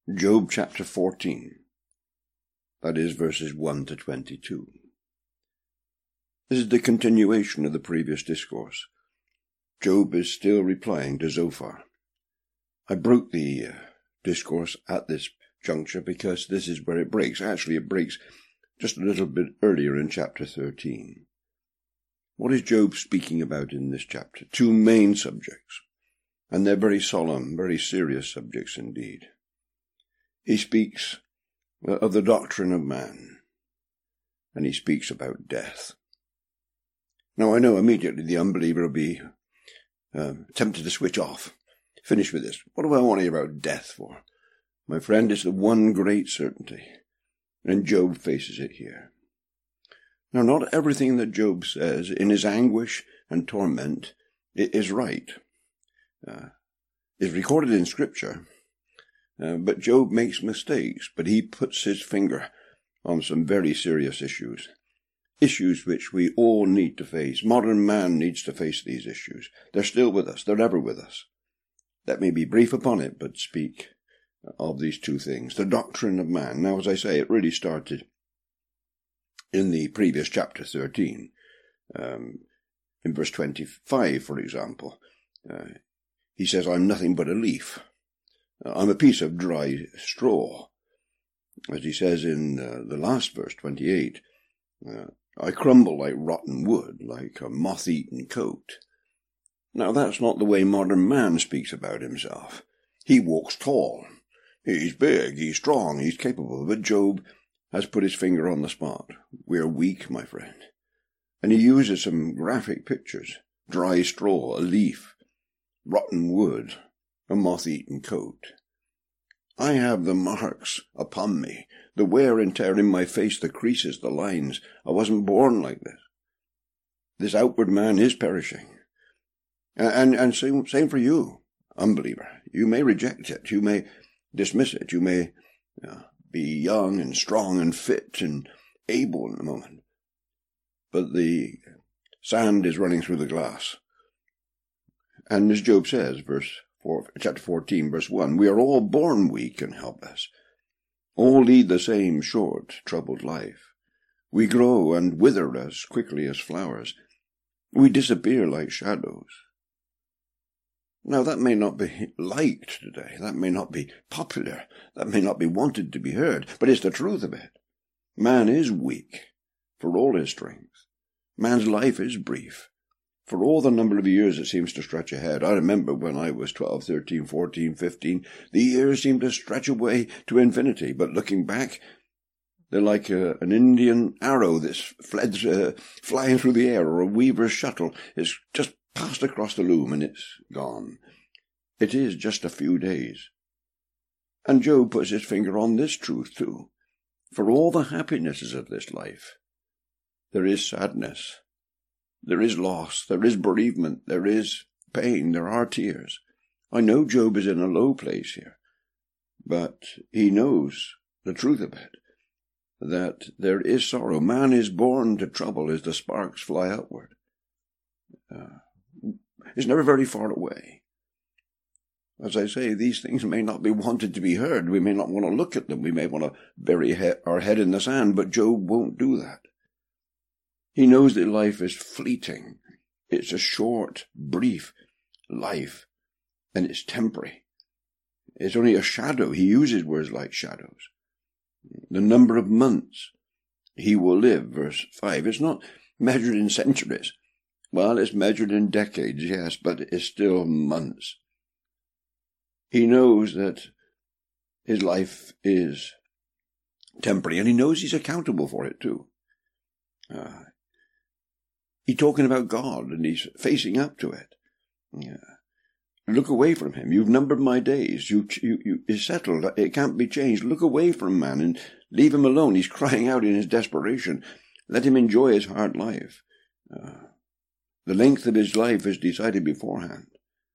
Job chapter 14. That is verses 1 to 22. This is the continuation of the previous discourse. Job is still replying to Zophar. I broke the discourse at this juncture because this is where it breaks. Actually, it breaks just a little bit earlier in chapter 13. What is Job speaking about in this chapter? Two main subjects, and they're very solemn, very serious subjects indeed. He speaks of the doctrine of man, and he speaks about death. Now, I know immediately the unbeliever will be tempted to switch off. Finish with this. What do I want to hear about death for? My friend, it's the one great certainty, and Job faces it here. Now, not everything that Job says in his anguish and torment is right. Is recorded in Scripture, but Job makes mistakes, but he puts his finger on some very serious issues. Issues which we all need to face. Modern man needs to face these issues. They're still with us. They're ever with us. Let me be brief upon it, but speak of these two things. The doctrine of man. Now, as I say, it really started in the previous chapter 13. In verse 25, for example, he says, I'm nothing but a leaf. I'm a piece of dry straw. As he says in the last verse, 28, I crumble like rotten wood, like a moth-eaten coat. Now, that's not the way modern man speaks about himself. He walks tall. He's big, he's strong, he's capable. But Job has put his finger on the spot. We're weak, my friend. And he uses some graphic pictures. Dry straw, a leaf, rotten wood, a moth-eaten coat. I have the marks upon me, the wear and tear in my face, the creases, the lines. I wasn't born like this. This outward man is perishing. And same for you, unbeliever. You may reject it. You may dismiss it. You may be young and strong and fit and able in the moment. But the sand is running through the glass. And as Job says, chapter 14, verse 1, we are all born weak and helpless. All lead the same short, troubled life. We grow and wither as quickly as flowers. We disappear like shadows. Now, that may not be liked today. That may not be popular. That may not be wanted to be heard. But it's the truth of it. Man is weak for all his strength. Man's life is brief. For all the number of years it seems to stretch ahead. I remember when I was 12, 13, 14, 15, the years seemed to stretch away to infinity. But looking back, they're like an Indian arrow that's flying through the air, or a weaver's shuttle. It's just passed across the loom and it's gone. It is just a few days. And Job puts his finger on this truth too. For all the happinesses of this life, there is sadness. There is loss, there is bereavement, there is pain, there are tears. I know Job is in a low place here, but he knows the truth of it, that there is sorrow. Man is born to trouble as the sparks fly upward. It's never very far away. As I say, these things may not be wanted to be heard. We may not want to look at them. We may want to bury our head in the sand, but Job won't do that. He knows that life is fleeting. It's a short, brief life, and it's temporary. It's only a shadow. He uses words like shadows. The number of months he will live, verse 5, it's not measured in centuries. Well, it's measured in decades, yes, but it's still months. He knows that his life is temporary, and he knows he's accountable for it too. He's talking about God, and he's facing up to it. Look away from him. You've numbered my days. It's settled. It can't be changed. Look away from man and leave him alone. He's crying out in his desperation. Let him enjoy his hard life. The length of his life is decided beforehand.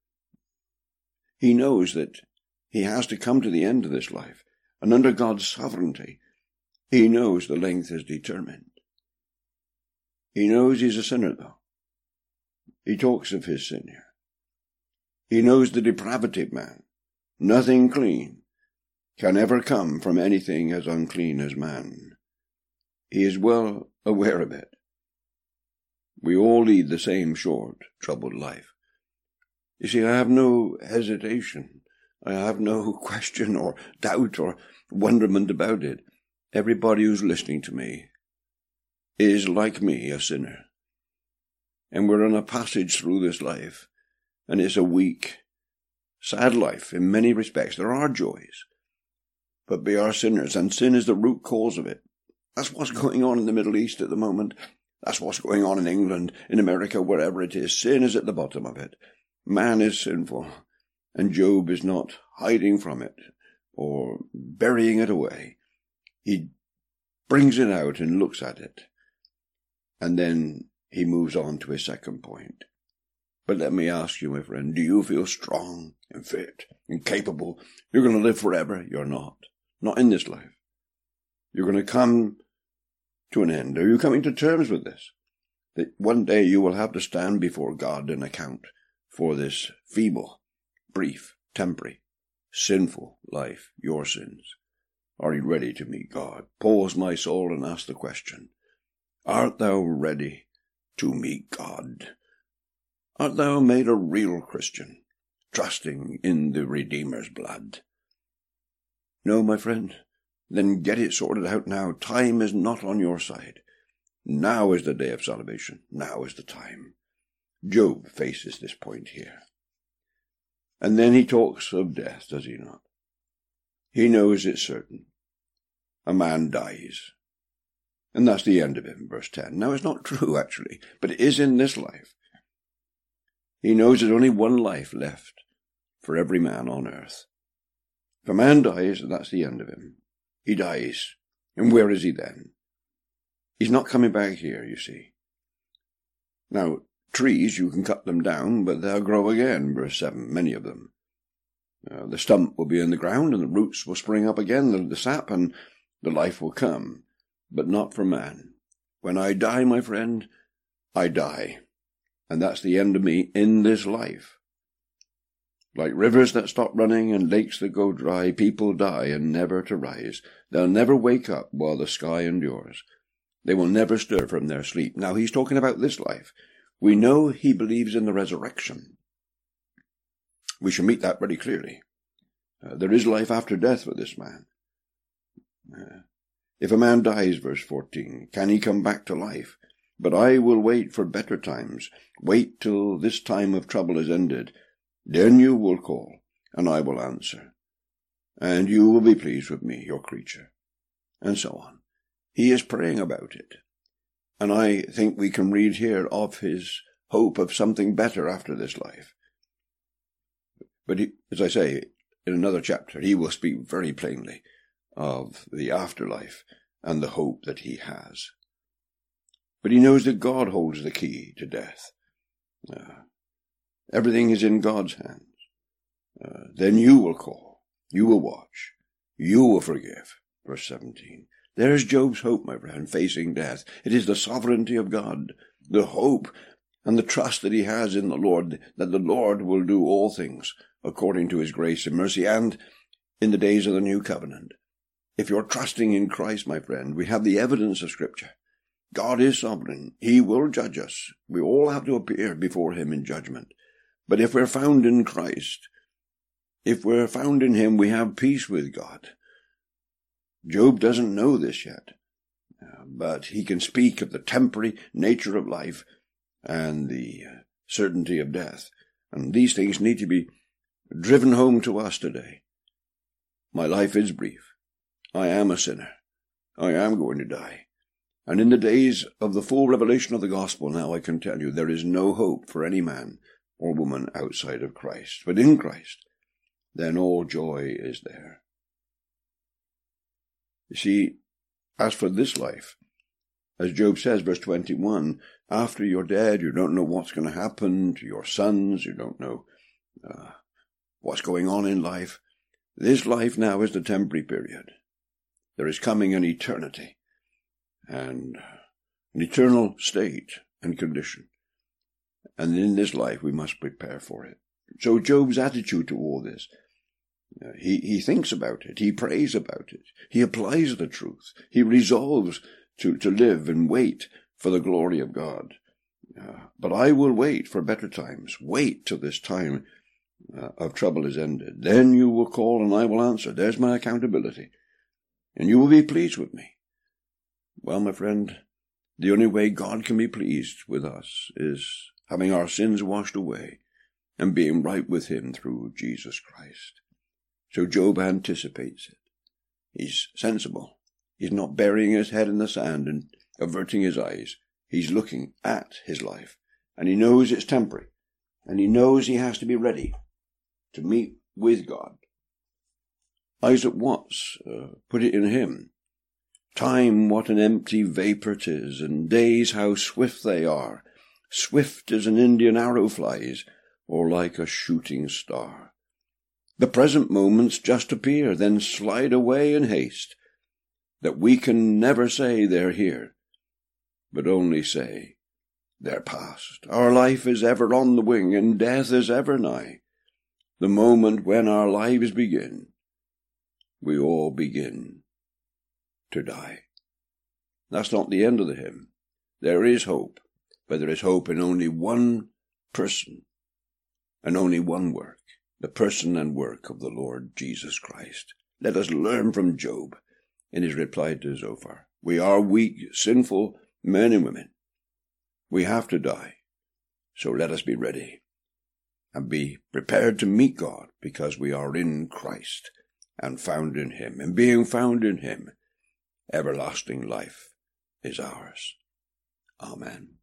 He knows that he has to come to the end of this life, and under God's sovereignty, he knows the length is determined. He knows he's a sinner, though. He talks of his sin here. He knows the depravity of man. Nothing clean. can ever come from anything as unclean as man. He is well aware of it. We all lead the same short, troubled life. You see, I have no hesitation. I have no question or doubt or wonderment about it. Everybody who's listening to me is, like me, a sinner. And we're on a passage through this life, and it's a weak, sad life in many respects. There are joys, but we are sinners, and sin is the root cause of it. That's what's going on in the Middle East at the moment. That's what's going on in England, in America, wherever it is. Sin is at the bottom of it. Man is sinful, and Job is not hiding from it or burying it away. He brings it out and looks at it, and then he moves on to his second point. But let me ask you, my friend, do you feel strong and fit and capable? You're going to live forever? You're not. Not in this life. You're going to come to an end. Are you coming to terms with this? That one day you will have to stand before God and account for this feeble, brief, temporary, sinful life, your sins. Are you ready to meet God? Pause, my soul, and ask the question, art thou ready to meet God? Art thou made a real Christian, trusting in the Redeemer's blood? No, my friend? Then get it sorted out now. Time is not on your side. Now is the day of salvation. Now is the time. Job faces this point here. And then he talks of death, does he not? He knows it's certain. A man dies. And that's the end of him, verse 10. Now, it's not true, actually, but it is in this life. He knows there's only one life left for every man on earth. If a man dies, that's the end of him. He dies. And where is he then? He's not coming back here, you see. Now, trees, you can cut them down, but they'll grow again, verse 7, many of them. The stump will be in the ground, and the roots will spring up again, the sap, and the life will come, but not for man. When I die, my friend, I die. And that's the end of me in this life. Like rivers that stop running and lakes that go dry, people die and never to rise. They'll never wake up while the sky endures. They will never stir from their sleep. Now, he's talking about this life. We know he believes in the resurrection. We should meet that very clearly. There is life after death for this man. If a man dies, verse 14, can he come back to life? But I will wait for better times. Wait till this time of trouble is ended. Then you will call, and I will answer. And you will be pleased with me, your creature. And so on. He is praying about it. And I think we can read here of his hope of something better after this life. But he, as I say, in another chapter, he will speak very plainly of the afterlife and the hope that he has. But he knows that God holds the key to death. Everything is in God's hands. Then you will call, you will watch, you will forgive. Verse 17. There is Job's hope, my friend, facing death. It is the sovereignty of God, the hope and the trust that he has in the Lord, that the Lord will do all things according to his grace and mercy, and in the days of the new covenant. If you're trusting in Christ, my friend, we have the evidence of Scripture. God is sovereign. He will judge us. We all have to appear before him in judgment. But if we're found in Christ, if we're found in him, we have peace with God. Job doesn't know this yet, but he can speak of the temporary nature of life and the certainty of death. And these things need to be driven home to us today. My life is brief. I am a sinner. I am going to die. And in the days of the full revelation of the gospel, now I can tell you, there is no hope for any man or woman outside of Christ. But in Christ, then all joy is there. You see, as for this life, as Job says, verse 21, after you're dead, you don't know what's going to happen to your sons, you don't know what's going on in life. This life now is the temporary period. There is coming an eternity and an eternal state and condition. And in this life we must prepare for it. So Job's attitude to all this He thinks about it. He prays about it. He applies the truth. He resolves to live and wait for the glory of God. But I will wait for better times. Wait till this time of trouble is ended. Then you will call and I will answer. There's my accountability. And you will be pleased with me. Well, my friend, the only way God can be pleased with us is having our sins washed away and being right with him through Jesus Christ. So Job anticipates it. He's sensible. He's not burying his head in the sand and averting his eyes. He's looking at his life, and he knows it's temporary, and he knows he has to be ready to meet with God. Isaac Watts put it in a hymn, "Time, what an empty vapour 'tis, and days how swift they are, swift as an Indian arrow flies, or like a shooting star. The present moments just appear, then slide away in haste, that we can never say they're here, but only say they're past. Our life is ever on the wing, and death is ever nigh. The moment when our lives begin, we all begin to die." That's not the end of the hymn. There is hope, but there is hope in only one person and only one work, the person and work of the Lord Jesus Christ. Let us learn from Job in his reply to Zophar. We are weak, sinful men and women. We have to die. So let us be ready and be prepared to meet God, because we are in Christ and found in him. And being found in him, everlasting life is ours. Amen.